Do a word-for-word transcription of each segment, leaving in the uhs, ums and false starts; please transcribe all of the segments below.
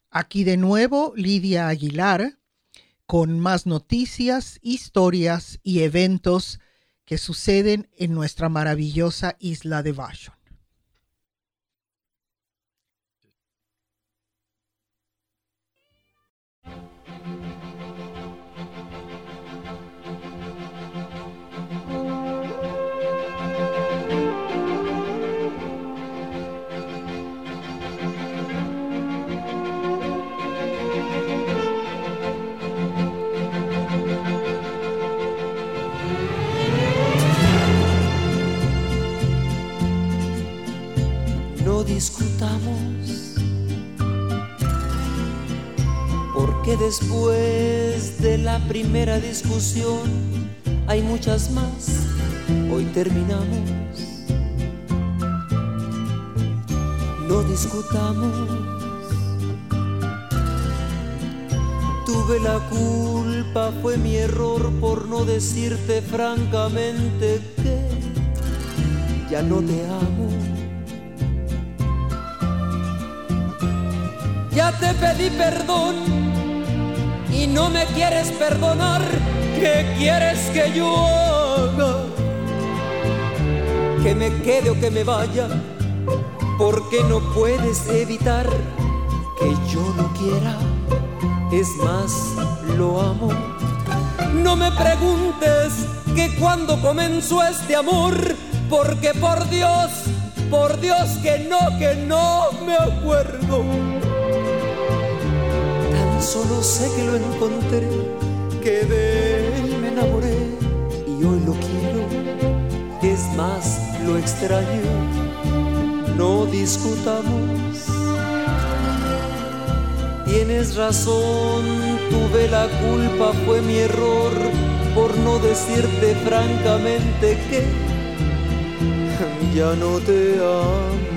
Aquí de nuevo Lidia Aguilar con más noticias, historias y eventos que suceden en nuestra maravillosa isla de Vashon. No discutamos, porque después de la primera discusión hay muchas más. Hoy terminamos. No discutamos. Tuve la culpa, fue mi error por no decirte francamente que ya no te amo. Ya te pedí perdón y no me quieres perdonar. ¿Qué quieres que yo haga? Que me quede o que me vaya, porque no puedes evitar que yo lo quiera. Es más, lo amo. No me preguntes que cuando comenzó este amor, porque por Dios, por Dios que no, que no me acuerdo. Solo sé que lo encontré, que de él me enamoré y hoy lo quiero. Es más, lo extraño. No discutamos. Tienes razón, tuve la culpa, fue mi error por no decirte francamente que ya no te amo.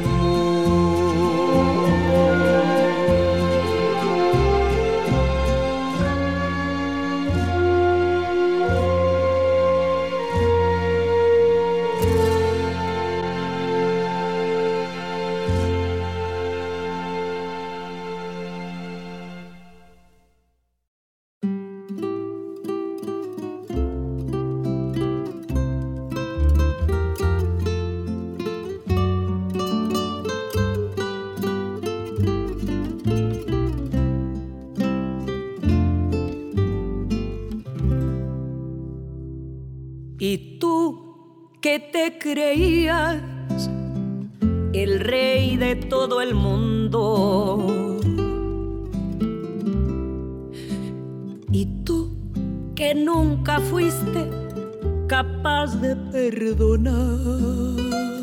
Y tú que te creías el rey de todo el mundo, y tú que nunca fuiste capaz de perdonar,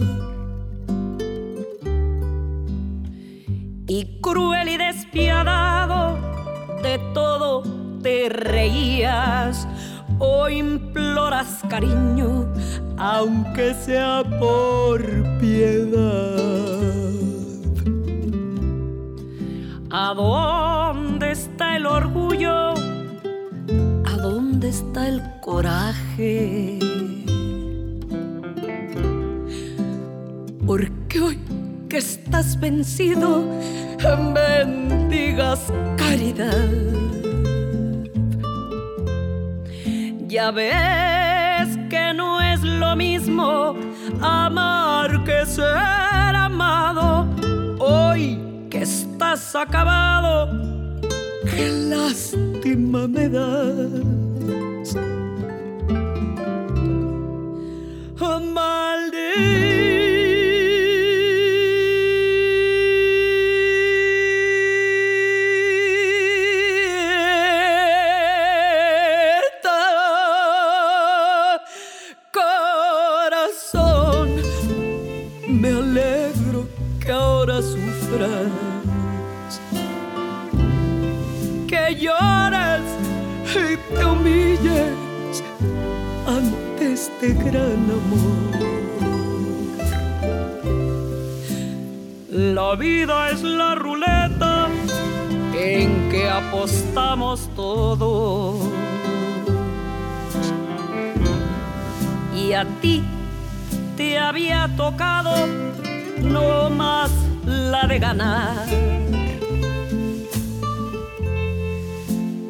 y cruel y despiadado de todo te reías. Hoy imploras cariño, aunque sea por piedad. ¿A dónde está el orgullo? ¿A dónde está el coraje? Porque hoy que estás vencido, bendigas caridad. Ya ves que no es lo mismo amar que ser amado. Hoy que estás acabado, qué lástima me das. Oh, maldito. Que llores y te humilles ante este gran amor. La vida es la ruleta en que apostamos todos, y a ti te había tocado no más la de ganar.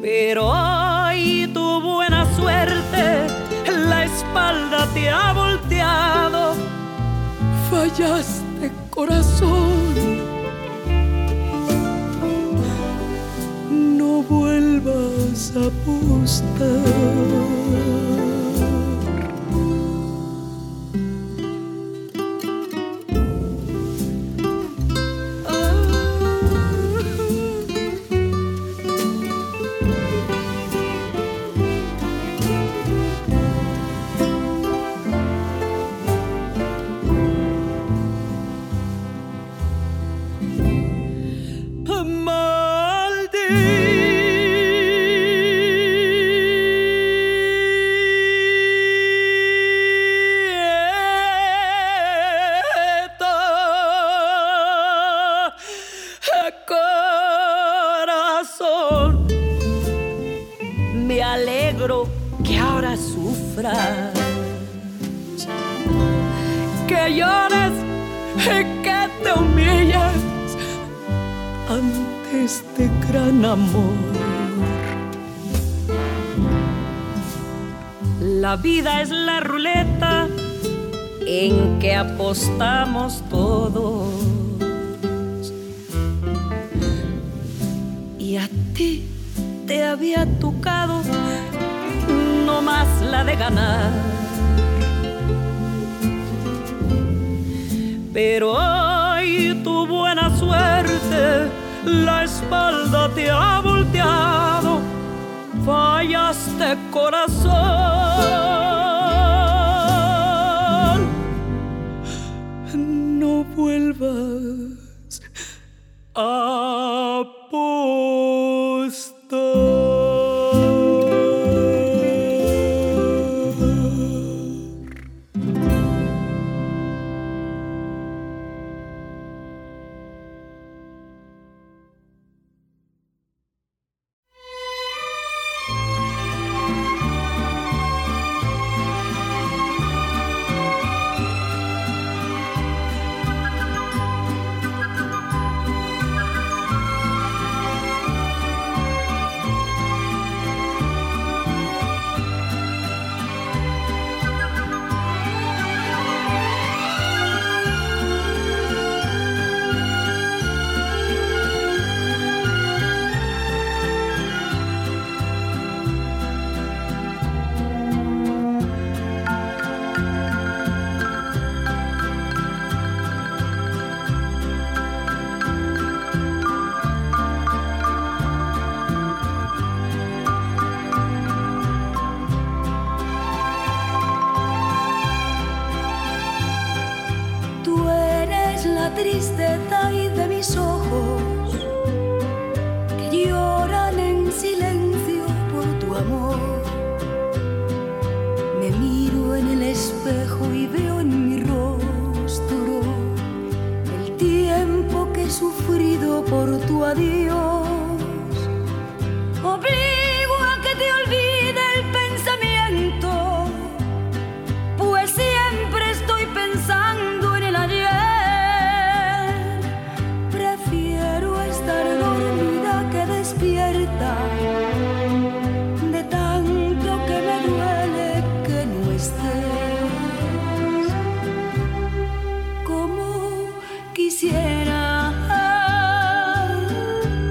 Pero hoy tu buena suerte la espalda te ha volteado. Fallaste, corazón, no vuelvas a apostar. Que llores y que te humilles ante este gran amor. La vida es la ruleta en que apostamos todos. Y a ti te había tocado no más la de ganar. Pero hoy tu buena suerte la espalda te ha volteado. Fallaste, corazón, no vuelvas a apostar. Tristeza y de mis ojos que lloran en silencio por tu amor. Me miro en el espejo y veo en mi rostro el tiempo que he sufrido por tu adiós. Obligo a que te olvide el pensamiento, pues siempre estoy pensando en el ayer. Despierta de tanto que me duele que no estés. Como quisiera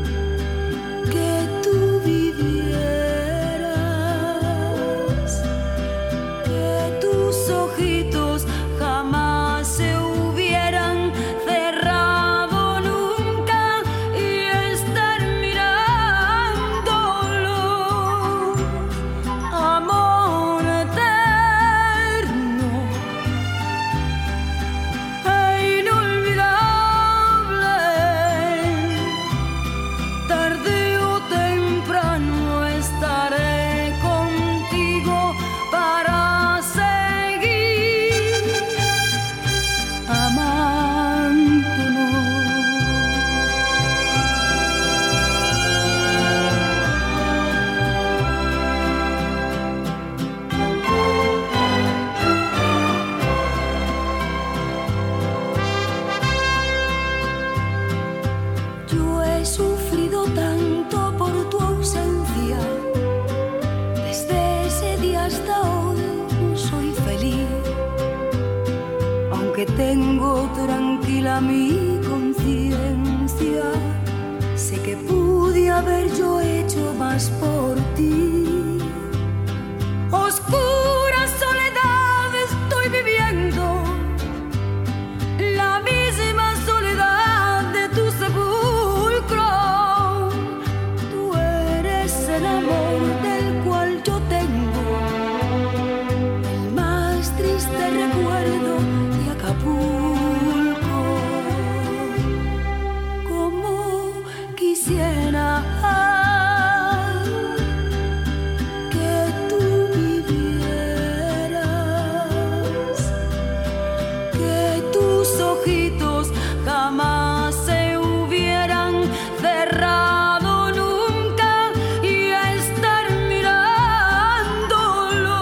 tengo tranquila mi conciencia. Sé que pude haber yo hecho más por ti. Oscura soledad estoy viviendo, la misma soledad de tu sepulcro. Tú eres el amor del cual yo tengo el más triste recuerdo de Acapulco. Como quisiera jamás se hubieran cerrado nunca y a estar mirándolo.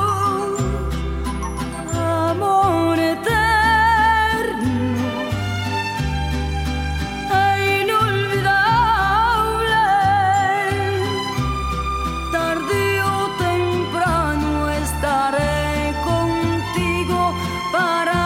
Amor eterno e inolvidable, tarde o temprano estaré contigo para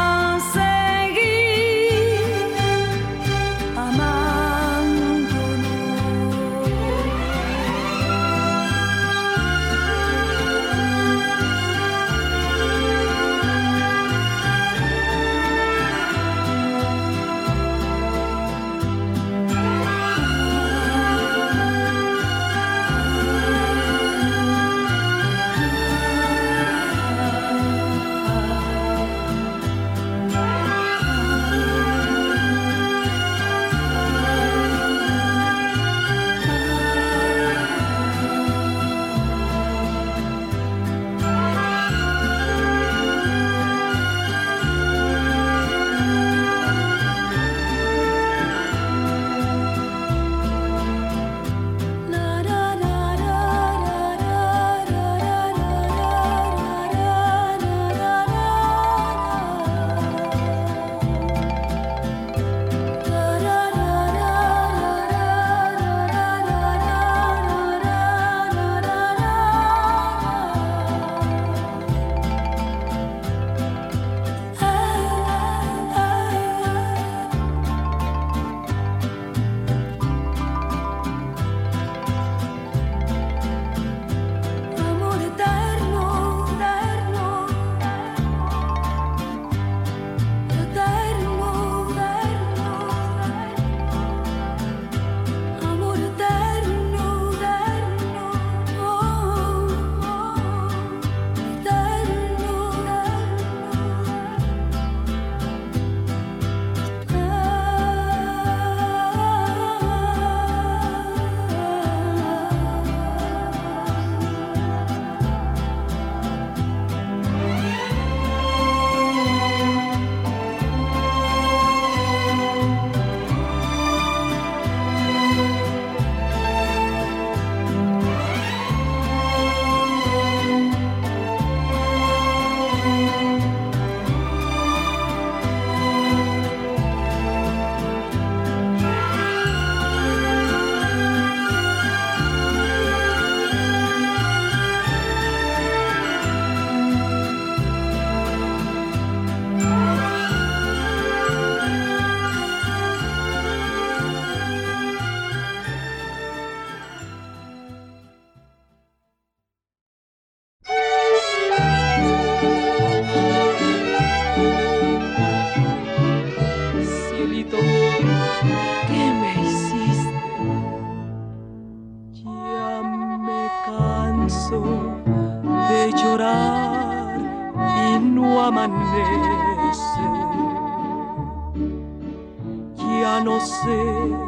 Ya no sé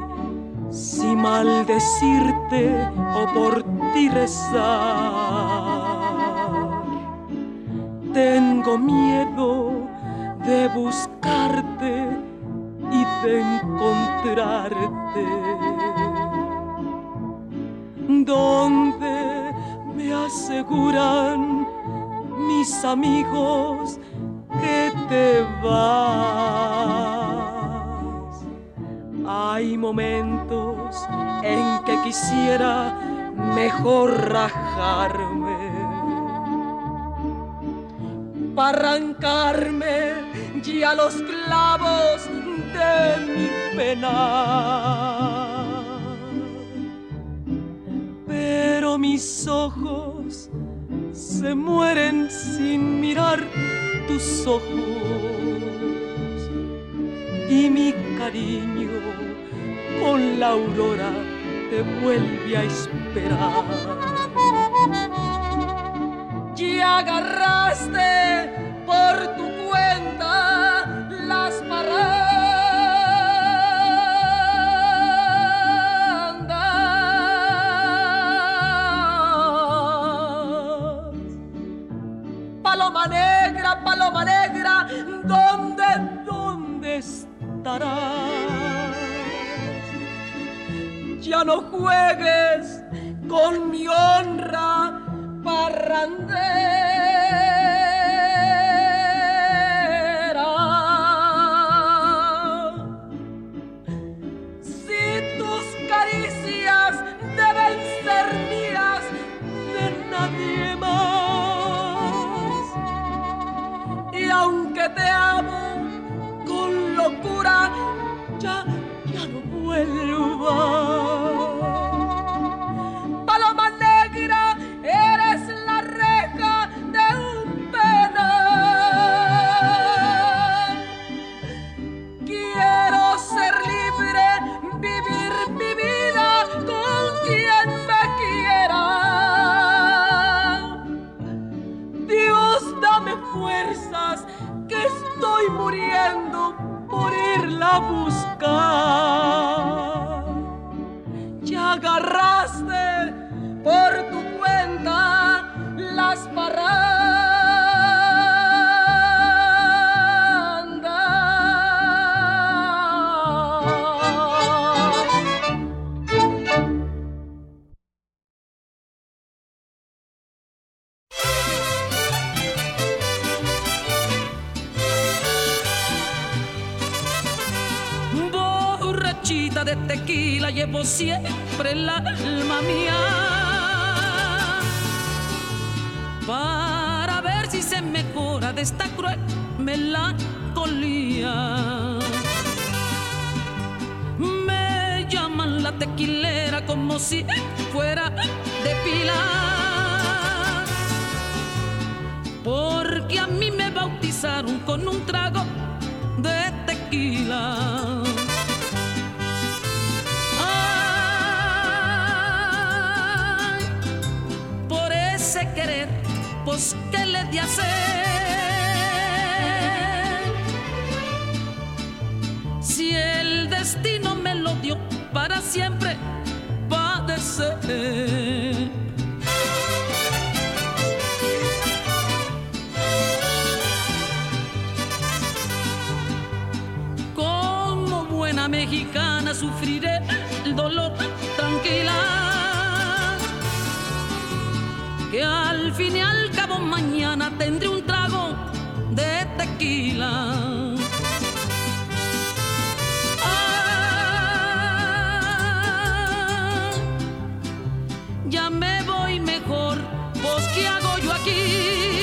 si maldecirte o por ti rezar. Tengo miedo de buscarte y de encontrarte donde me aseguran mis amigos que te vas. Hay momentos en que quisiera mejor rajarme para arrancarme y a los clavos de mi pena. Pero mis ojos se mueren sin mirar tus ojos, y mi cariño con la aurora te vuelve a esperar. Y agarraste por tu cuenta las parrandas. Paloma negra, paloma negra, ¿dónde, dónde estarás? Ya no juegues con mi honra parrandera. Si tus caricias deben ser mías, de nadie más. Y aunque te amo con locura, ya, ya no vuelvas. Paloma negra, eres la reja de un penal. Quiero ser libre, vivir mi vida con quien me quiera. Dios, dame fuerzas, que estoy muriendo por irla a buscar. Ya agarraste por tu cuenta las parrandas. Borrachita de tequila llevo siempre el alma mía, para ver si se mejora de esta cruel melancolía. Me llaman la tequilera como si fuera de pila, porque a mí me bautizaron con un trago de tequila. Ay, por ese querer, pues ¿qué le di a hacer? Si el destino me lo dio para siempre padecer. Como buena mexicana sufriré el dolor tranquila, que al fin y al cabo mañana tendré un trago de tequila. Ah, ya me voy mejor, pues ¿qué hago yo aquí?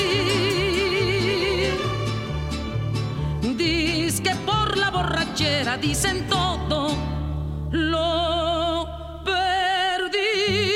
Dice que por la borrachera dicen todo lo perdí.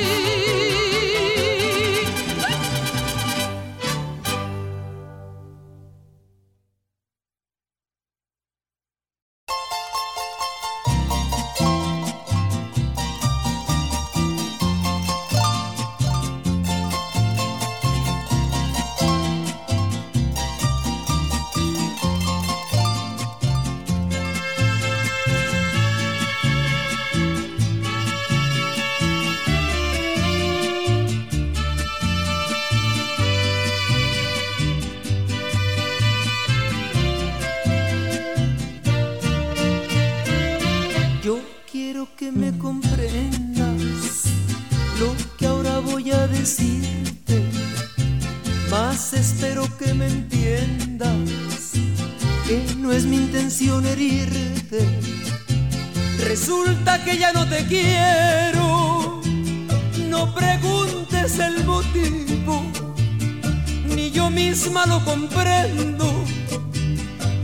Que me comprendas lo que ahora voy a decirte, mas espero que me entiendas, que no es mi intención herirte. Resulta que ya no te quiero, no preguntes el motivo, ni yo misma lo comprendo,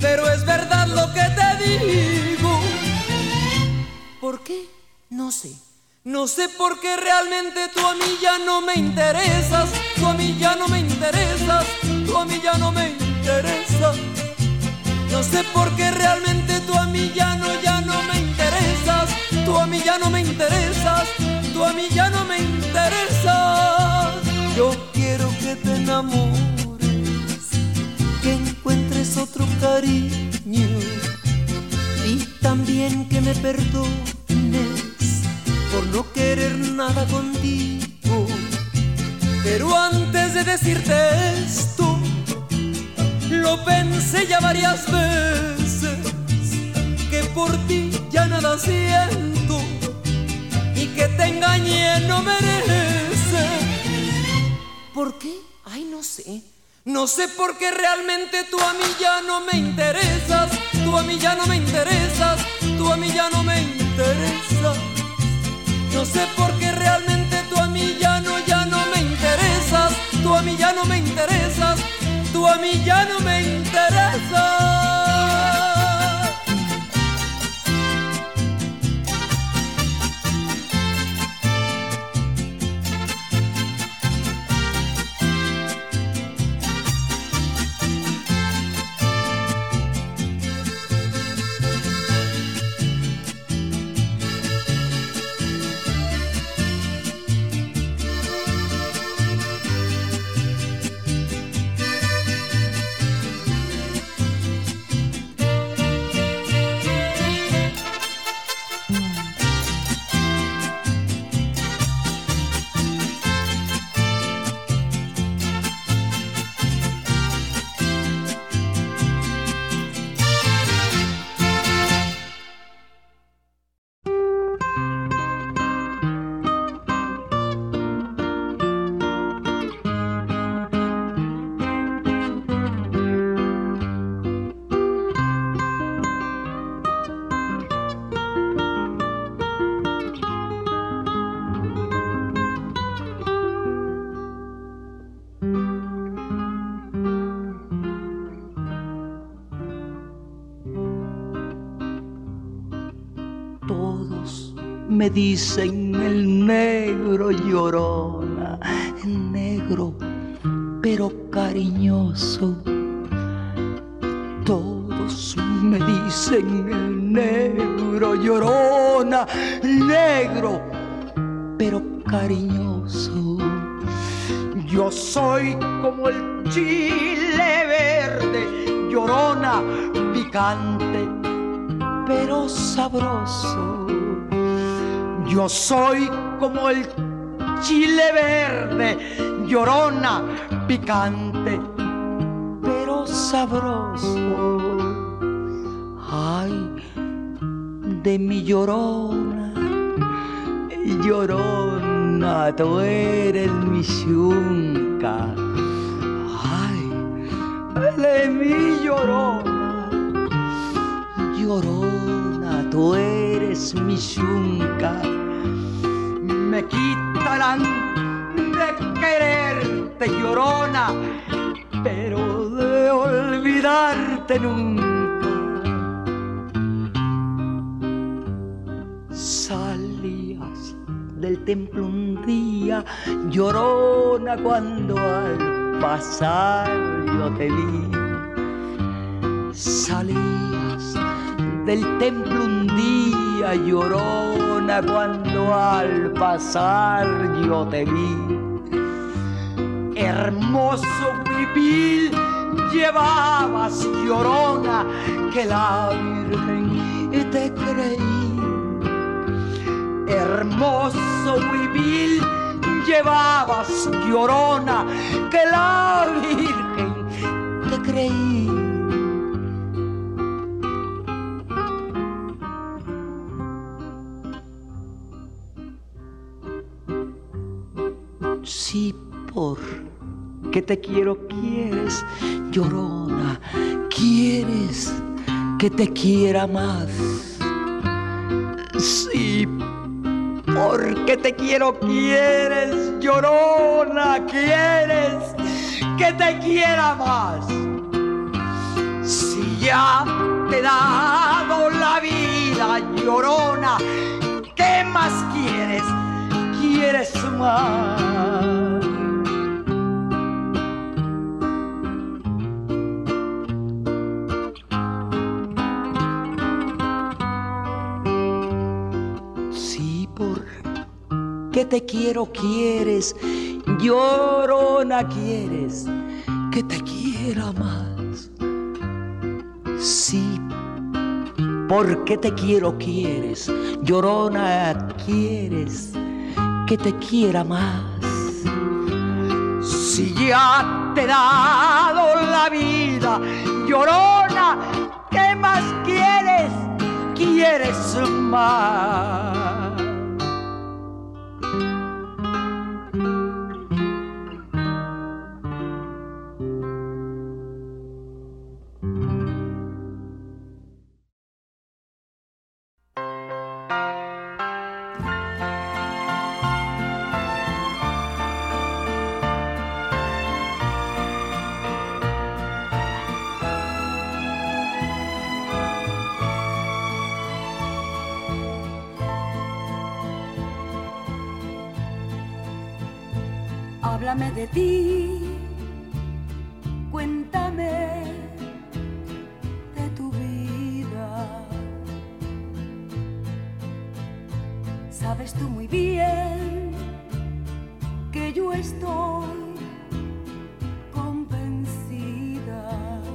pero es verdad lo que te digo. ¿Por qué? No sé. No sé por qué realmente tú a mí ya no me interesas. Tú a mí ya no me interesas. Tú a mí ya no me interesas. No sé por qué realmente tú a mí ya no, ya no me interesas. Tú a mí ya no me interesas. Tú a mí ya no me interesas. Yo quiero que te enamores, que encuentres otro cariño y también que me perdones por no querer nada contigo. Pero antes de decirte esto, lo pensé ya varias veces, que por ti ya nada siento y que te engañé no merece. ¿Por qué? Ay, no sé. No sé por qué realmente tú a mí ya no me interesas. Tú a mí ya no me interesas. Tú a mí ya no me interesas. No sé por qué realmente tú a mí ya no, ya no me interesas. Tú a mí ya no me interesas. Tú a mí ya no me interesas. Me dicen el negro llorona, negro pero cariñoso. Todos me dicen el negro llorona, negro pero cariñoso. Yo soy como el chile verde, llorona, picante pero sabroso. Yo soy como el chile verde, llorona, picante, pero sabroso. Ay, de mi llorona, llorona, tú eres mi yunca. Ay, de mi llorona, llorona, tú eres mi yunca. Me quitarán de quererte, llorona, pero de olvidarte nunca. Salías del templo un día, llorona, cuando al pasar yo te vi. Salías del templo un día, llorona, cuando al pasar yo te vi. Hermoso huipil llevabas, llorona, que la Virgen te creí. Hermoso huipil llevabas, llorona, que la Virgen te creí. Sí, porque te quiero, quieres, llorona, quieres que te quiera más. Sí, porque te quiero, quieres, llorona, quieres que te quiera más. Si ya te he dado la vida, llorona, ¿qué más quieres? ¿Quieres más? Sí, porque te quiero, quieres, llorona, quieres que te quiera más. Sí, porque te quiero, quieres, llorona, quieres que te quiera más. Si ya te he dado la vida, llorona, ¿qué más quieres? ¿Quieres más? Háblame de ti, cuéntame de tu vida. Sabes tú muy bien que yo estoy convencida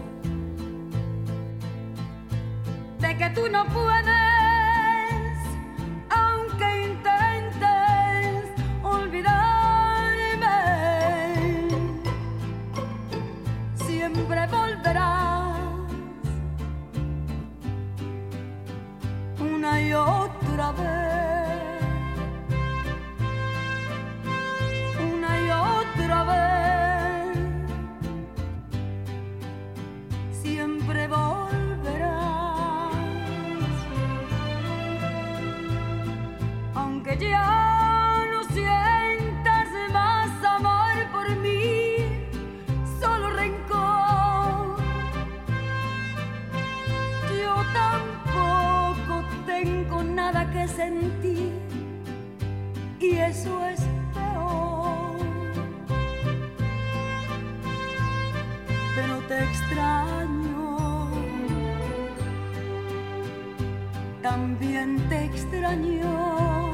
de que tú no puedes, aunque intentes olvidar. Siempre volverás una y otra vez, una y otra vez. Siempre volverás, aunque ya no sientas más amor por mí, solo rencor. Tampoco tengo nada que sentir y eso es peor. Pero te extraño, también te extraño.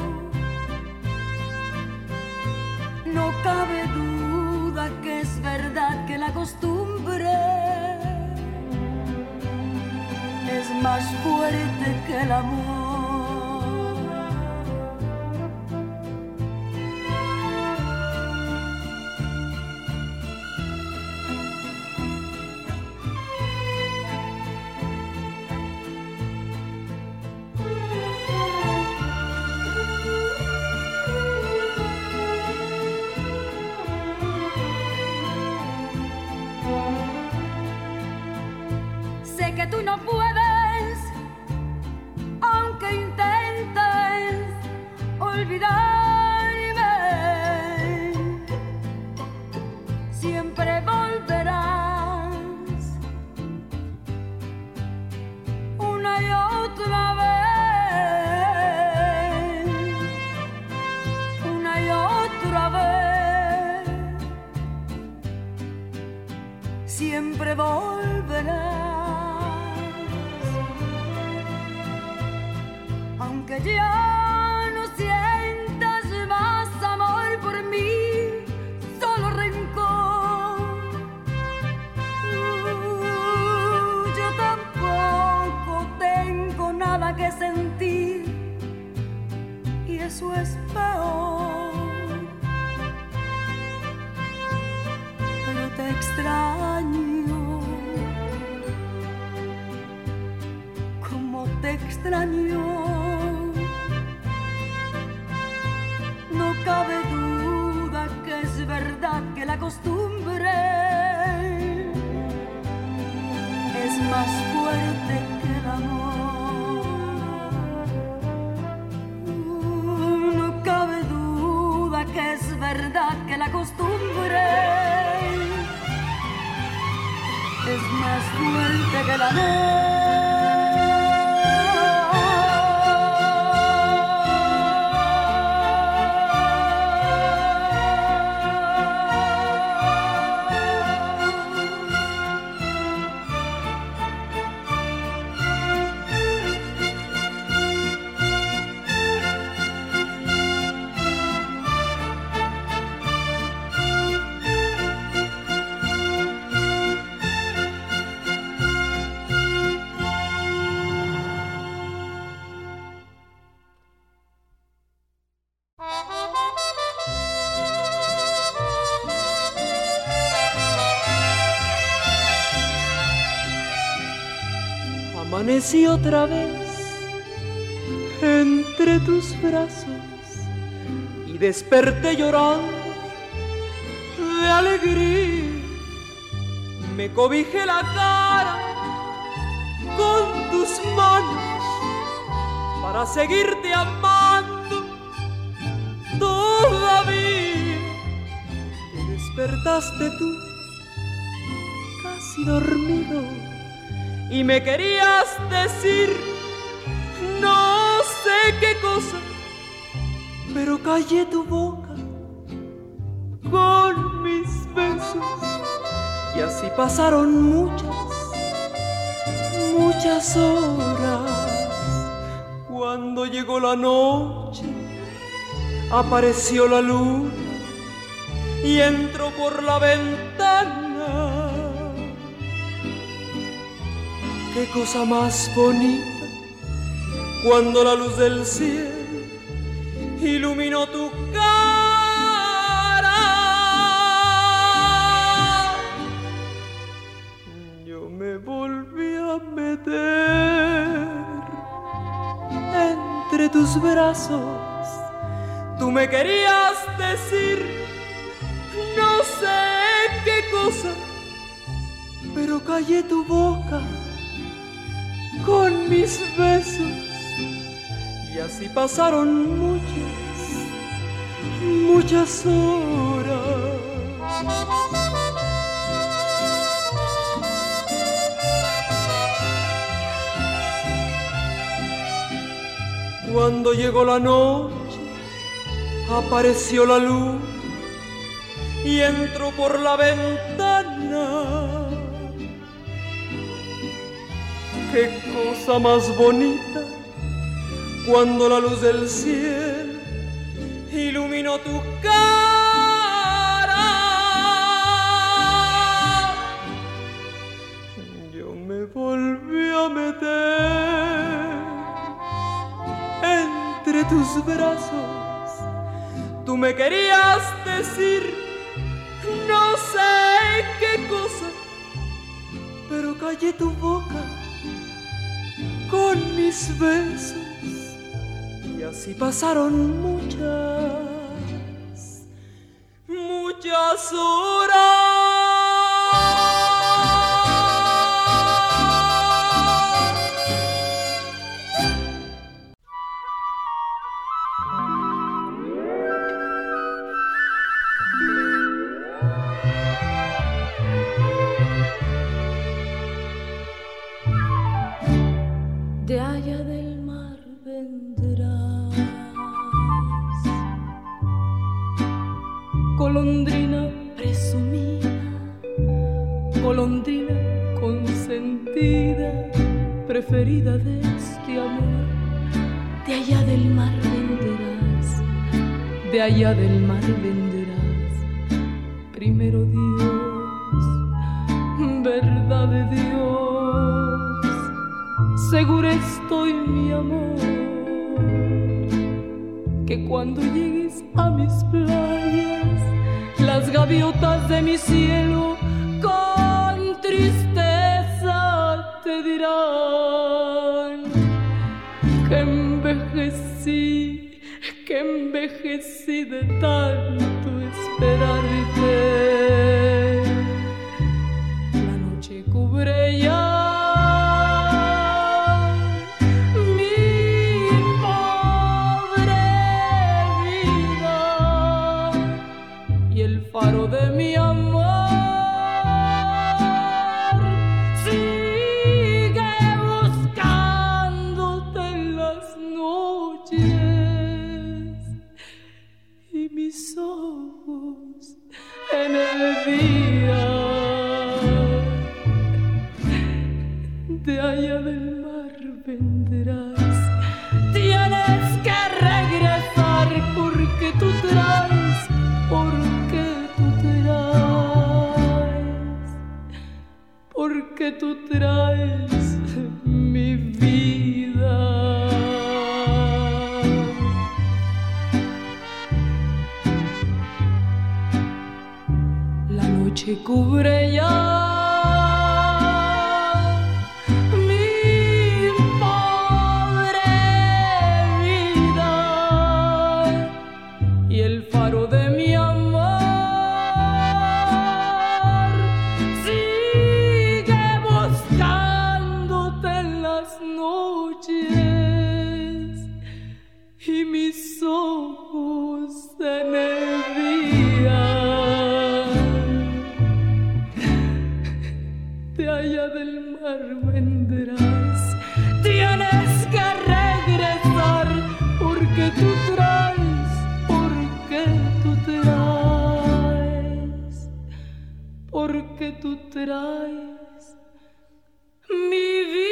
No cabe duda que es verdad que la costumbre es más fuerte que el amor. Sé que tú no puedes, aunque intentes olvidarme, siempre volverás una y otra vez, una y otra vez, siempre volverás. Aunque ya no sientas más amor por mí, solo rencor. Uh, yo tampoco tengo nada que sentir y eso es peor. Pero te extraño, como te extraño. No cabe duda que es verdad que la costumbre es más fuerte que el amor. No cabe duda que es verdad que la costumbre es más fuerte que el amor. Amanecí otra vez entre tus brazos y desperté llorando de alegría. Me cobijé la cara con tus manos para seguirte amando todavía. Te despertaste tú casi dormido y me querías decir no sé qué cosa, pero callé tu boca con mis besos. Y así pasaron muchas, muchas horas. Cuando llegó la noche, apareció la luna y entró por la ventana. Qué cosa más bonita cuando la luz del cielo iluminó tu cara. Yo me volví a meter entre tus brazos. Tú me querías decir no sé qué cosa, pero callé tu boca con mis besos. Y así pasaron muchas, muchas horas. Cuando llegó la noche, apareció la luz y entró por la ventana. Qué cosa más bonita cuando la luz del cielo iluminó tu cara. Yo me volví a meter entre tus brazos. Tú me querías decir no sé qué cosa, pero callé tu boca con mis besos. Y así pasaron muchas, muchas horas. De allá del mar vendrás, golondrina presumida, golondrina consentida, preferida de este amor. De allá del mar vendrás, de allá del mar vendrás. Primero Dios, verdad de Dios, segura estoy, mi amor, que cuando llegues a mis playas, las gaviotas de mi cielo con tristeza te dirán que envejecí, que envejecí de tanto esperarte. La noche cubre ya faro de mi amor mis ojos en el día de allá del mar vendrás. Tienes que regresar porque tú traes, porque tú traes, porque tú traes mi vida. La noche cubre ya vendrás. Tienes que regresar porque tú traes, porque tú traes, porque tú traes mi vida.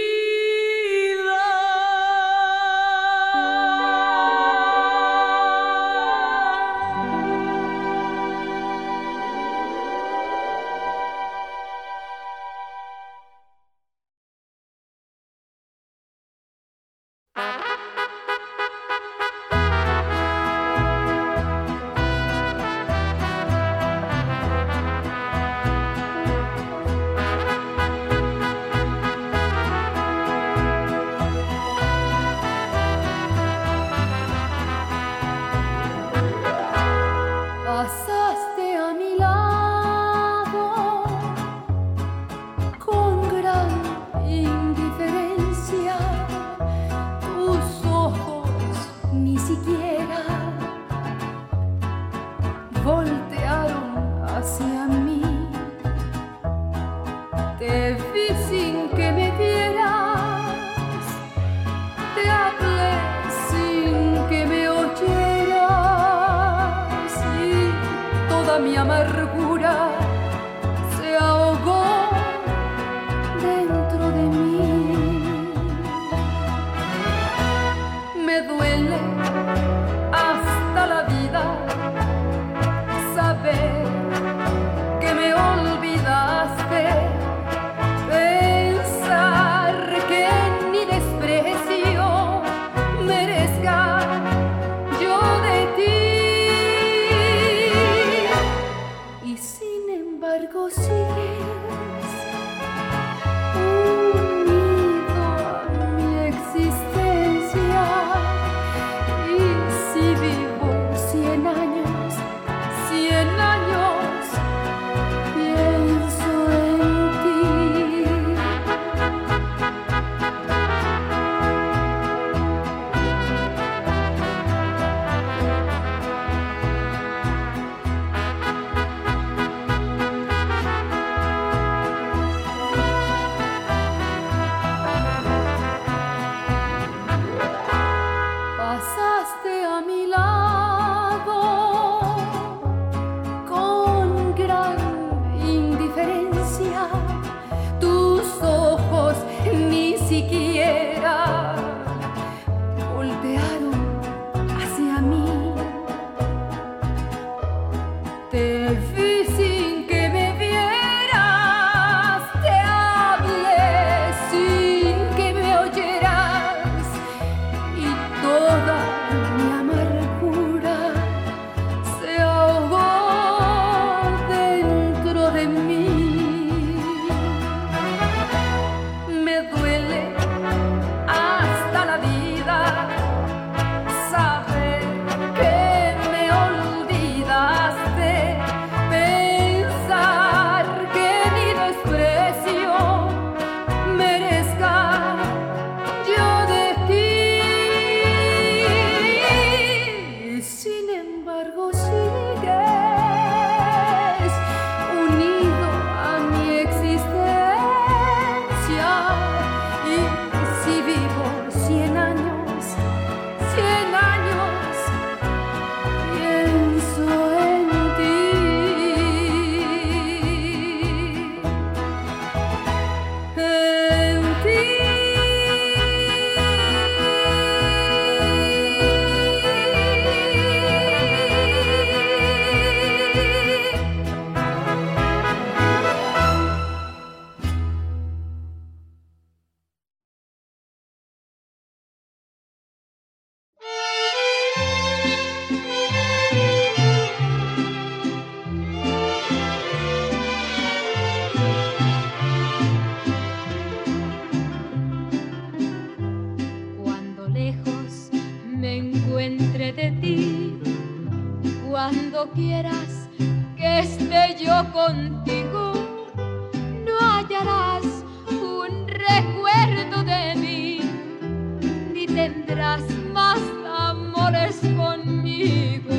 Cuando quieras que esté yo contigo, no hallarás un recuerdo de mí, ni tendrás más amores conmigo.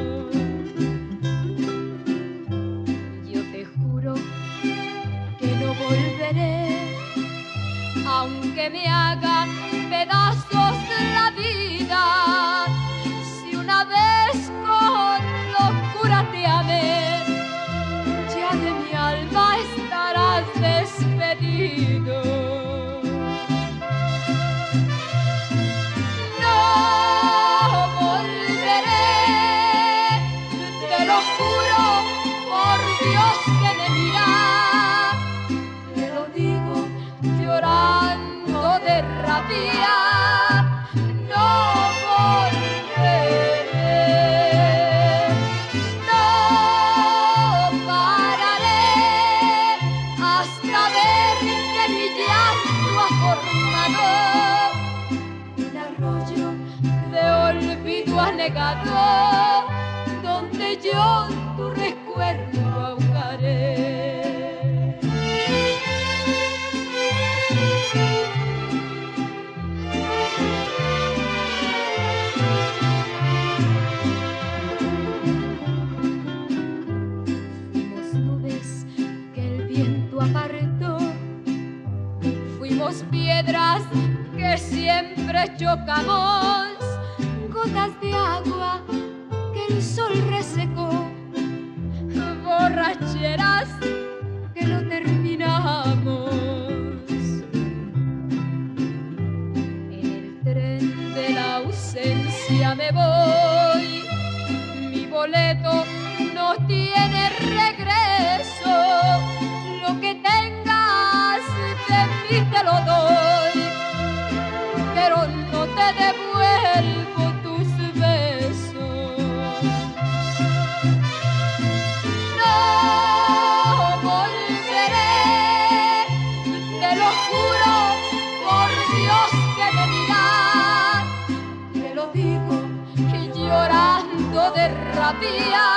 Yo te juro que no volveré, aunque me haga pedazos la vida. Si una vez con locura te amé, ya de mi alma estarás despedido. No volveré, te lo juro, por Dios que me mira, te lo digo llorando de rabia. Negado, donde yo tu recuerdo ahogaré. Fuimos nubes que el viento apartó, fuimos piedras que siempre chocamos, gotas de agua que el sol resecó, borracheras que no terminamos. En el tren de la ausencia me voy, mi boleto no tiene regreso, lo que tengas de mí te lo doy, pero no te devuelvo tus besos. No volveré, te lo juro, por Dios que me miras, te lo digo llorando de rabia.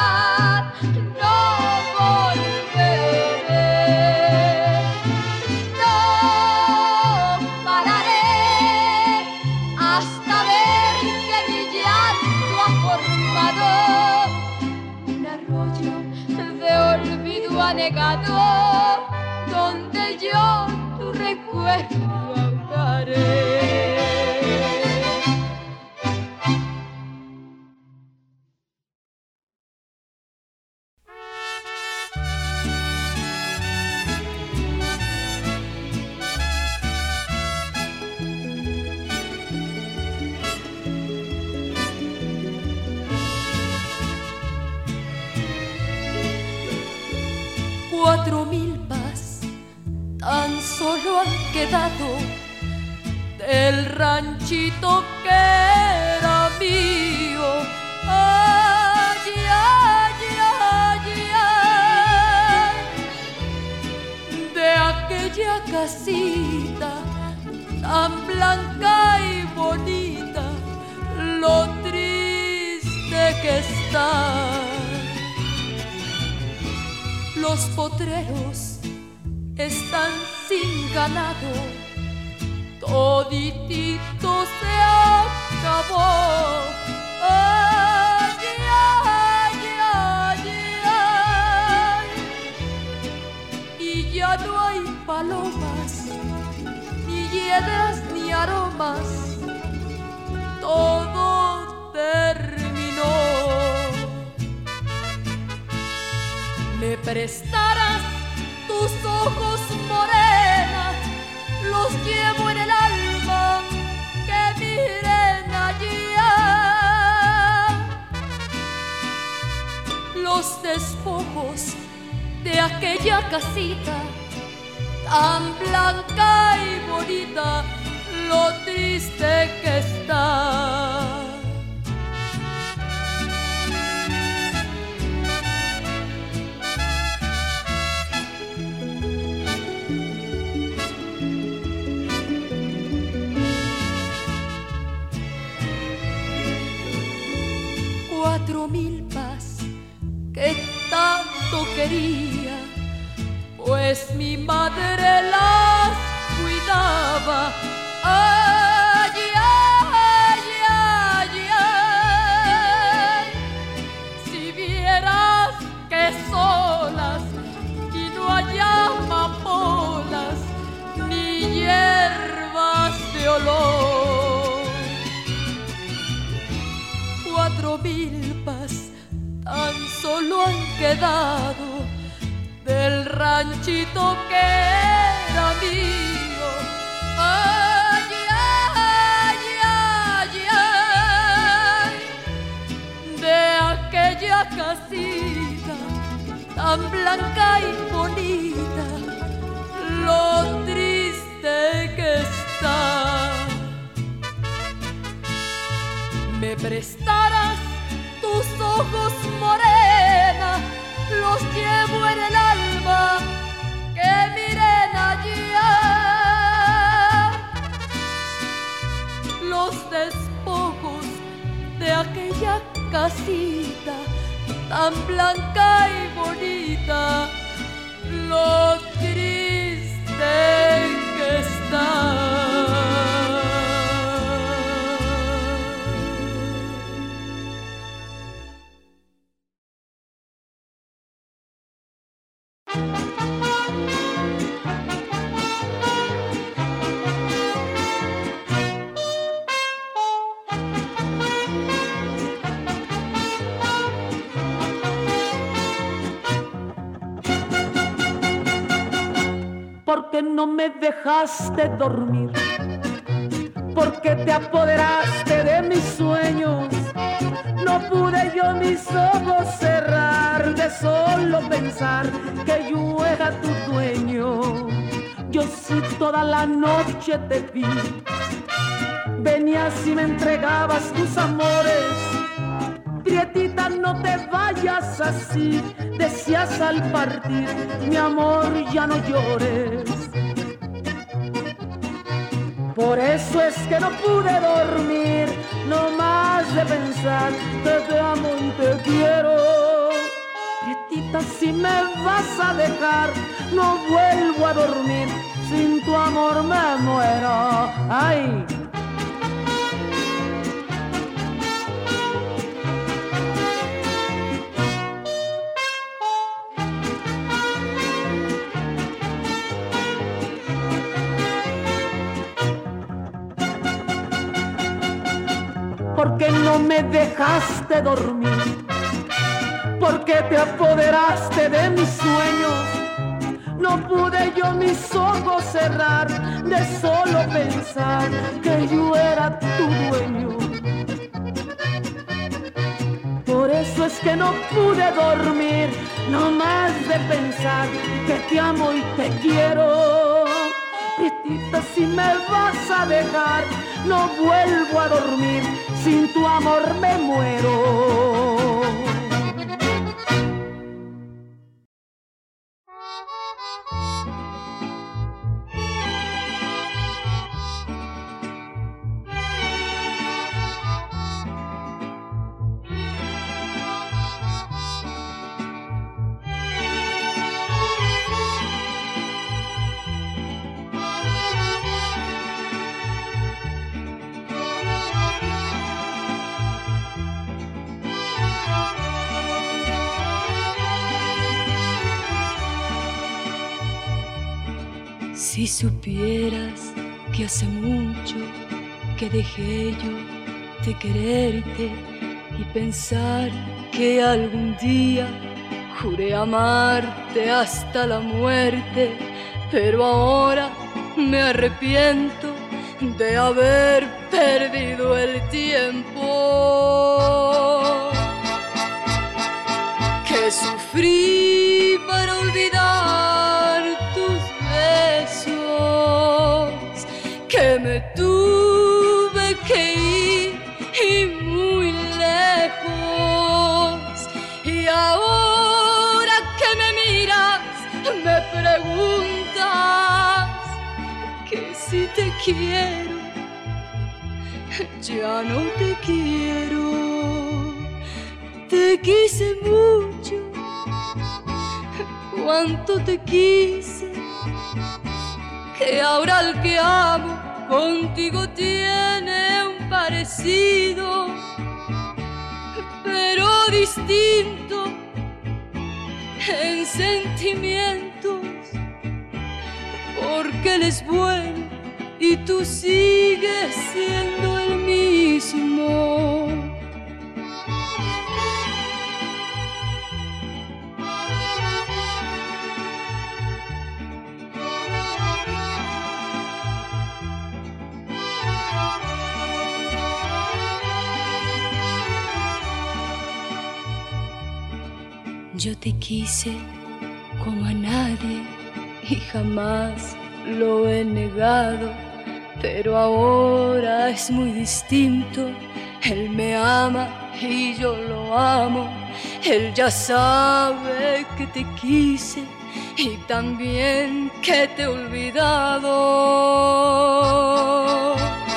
Negado, donde yo tu recuerdo ahogaré. Cuatro milpas tan solo han quedado del ranchito que era mío. Ay, ay, ay, ay, de aquella casita tan blanca y bonita, lo triste que está. Los potreros están sin ganado, toditito se acabó. Ay, ay, ay, ay, y ya no hay palomas, ni hiedras, ni aromas, todo terminó. Me prestarás tus ojos, morena, los llevo en el alma, que miren allá. Los despojos de aquella casita tan blanca y bonita, lo triste que está. Cuatro milpas que tanto quería, pues mi madre las cuidaba. Ay, ay, ay, ay, si vieras que solas y no hay amapolas ni hierbas de olor, cuatro milpas tan solo han quedado del ranchito que era mío. Ay, ay, ay, ay, de aquella casita tan blanca y bonita, lo triste que está. Me prestarás tus ojos, morena, los llevo en el alma, que miren allá los despojos de aquella casita tan blanca y bonita, lo triste que está. ¿Por qué no me dejaste dormir? ¿Por qué te apoderaste de mis sueños? No pude yo mis ojos cerrar de solo pensar que yo era tu dueño. Yo sí toda la noche te vi, venías y me entregabas tus amores. Prietita, no te vayas así, decías al partir, mi amor, ya no llores. Por eso es que no pude dormir, no más de pensar que te amo y te quiero. Prietita, si me vas a dejar, no vuelvo a dormir, sin tu amor me muero. Ay. ¿Por qué no me dejaste dormir? ¿Por qué te apoderaste de mis sueños? No pude yo mis ojos cerrar de solo pensar que yo era tu dueño. Por eso es que no pude dormir, no más de pensar que te amo y te quiero. Prietita, si me vas a dejar, no vuelvo a dormir, sin tu amor me muero. Si supieras que hace mucho que dejé yo de quererte y pensar que algún día juré amarte hasta la muerte, pero ahora me arrepiento de haber perdido el tiempo que sufrí para olvidar tus besos, que me tuve que ir y muy lejos, y ahora que me miras me preguntas que si te quiero. Ya no te quiero, te quise mucho cuánto te quise, que ahora el que amo contigo tiene un parecido, pero distinto en sentimientos, porque él es bueno y tú sigues siendo el mismo. Yo te quise como a nadie y jamás lo he negado, pero ahora es muy distinto. Él me ama y yo lo amo. Él ya sabe que te quise y también que te he olvidado.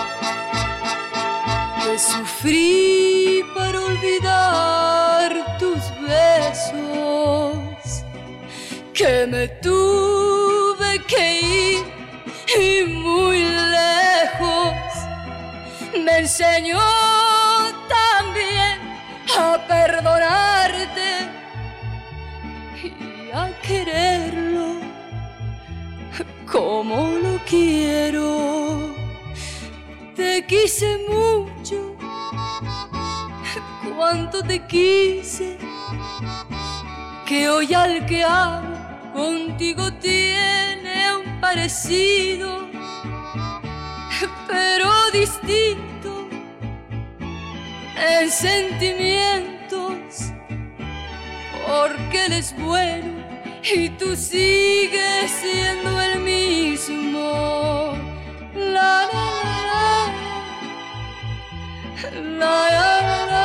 Que sufrí para olvidar tus besos, que me tuve que ir y muy lejos. Me enseñó también a perdonarte y a quererlo como lo quiero. Te quise mucho, cuánto te quise, que hoy al que amo contigo tiene un parecido, pero distinto en sentimientos, porque él es bueno y tú sigues siendo el mismo. La la la la la la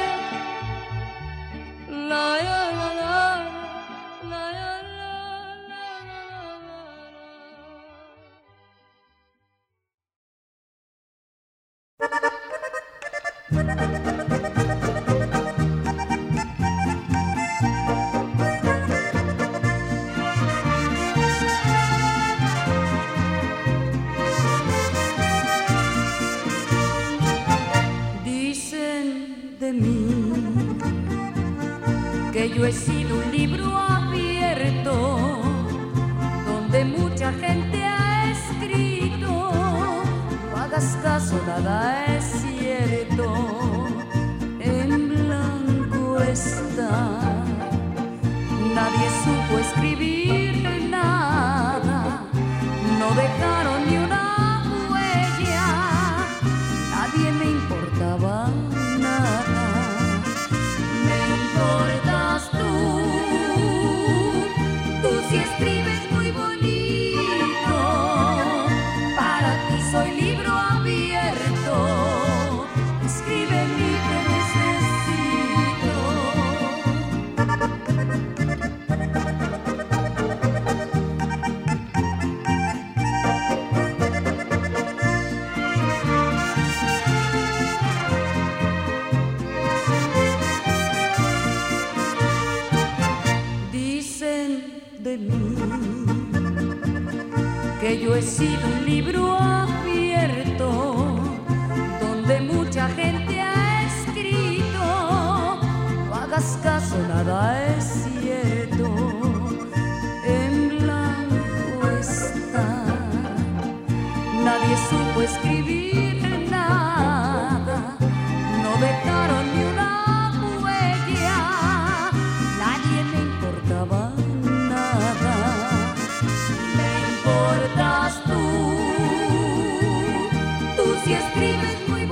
la la la. Dicen de mí que yo he sido un libro abierto donde mucha gente ha escrito. No hagas caso, nada es cierto, en blanco está. Nadie supo escribir nada, no dejaron ni una huella, nadie me importaba nada. Me importas tú, tú sí escribes muy bonito, para ti soy libro abierto, escríbeme que necesito. Dicen de mí que yo he sido un libro abierto donde mucha gente ha escrito. No hagas caso, nada es cierto, en blanco está. Nadie supo escribir nada, no dejaron ni una huella, nadie me importaba nada. Me importas tú, tú sí escribes muy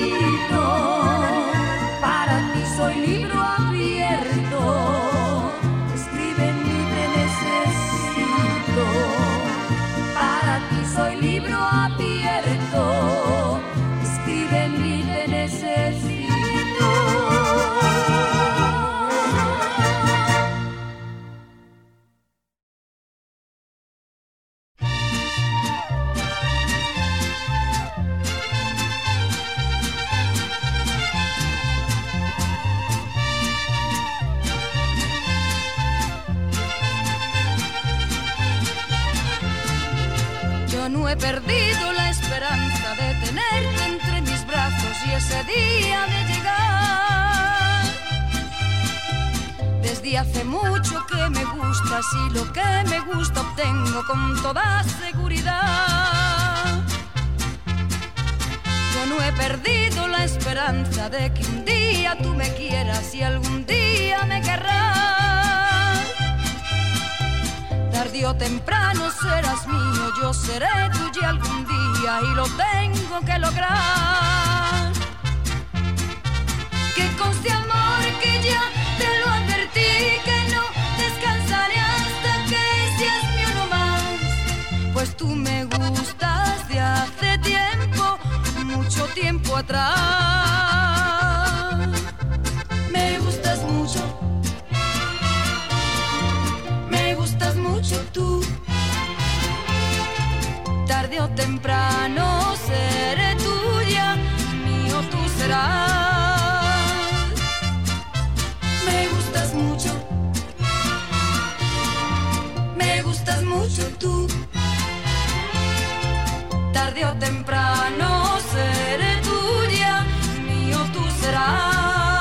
bonito, para ti soy libro abierto, no he perdido la esperanza de tenerte entre mis brazos y ese día de llegar. Desde hace mucho que me gustas y lo que me gusta obtengo con toda seguridad. Yo no he perdido la esperanza de que un día tú me quieras y algún día me querrás. Tarde o temprano serás mío, yo seré tuya algún día y lo tengo que lograr. Que conste amor que ya te lo advertí, que no descansaré hasta que seas mi uno más. Pues tú me gustas de hace tiempo, mucho tiempo atrás. Me gustas mucho, me gustas mucho tú. Tarde o temprano seré tuya, mío tú serás. Me gustas mucho, me gustas mucho tú. Tarde o temprano seré tuya, mío tú serás.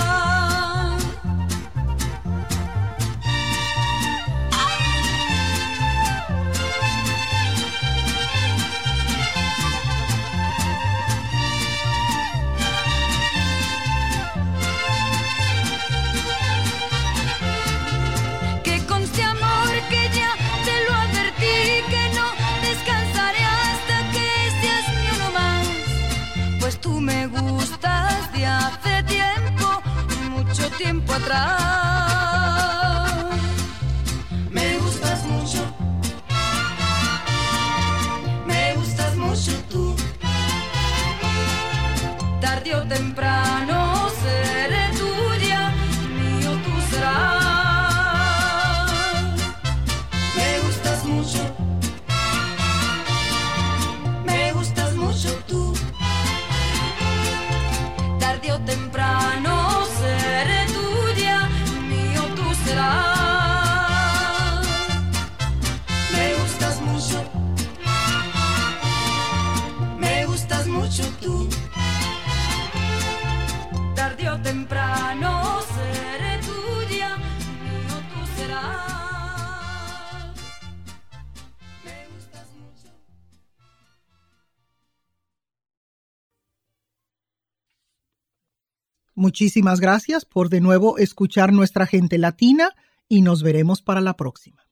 Que conste amor que ya te lo advertí, que no descansaré hasta que seas mi uno más. Pues tú me gustas de hace tiempo, mucho tiempo atrás. Me gustas mucho, me gustas mucho tú. Tarde o temprano seré tuya, mío tú serás. Me gustas mucho, me gustas mucho tú. Tarde o temprano seré tuya, mío tú serás. Me gustas mucho, me gustas mucho tú. Tarde o temprano seré tuya, mío tú serás. Me gustas mucho. Muchísimas gracias por de nuevo escuchar Nuestra Gente Latina y nos veremos para la próxima.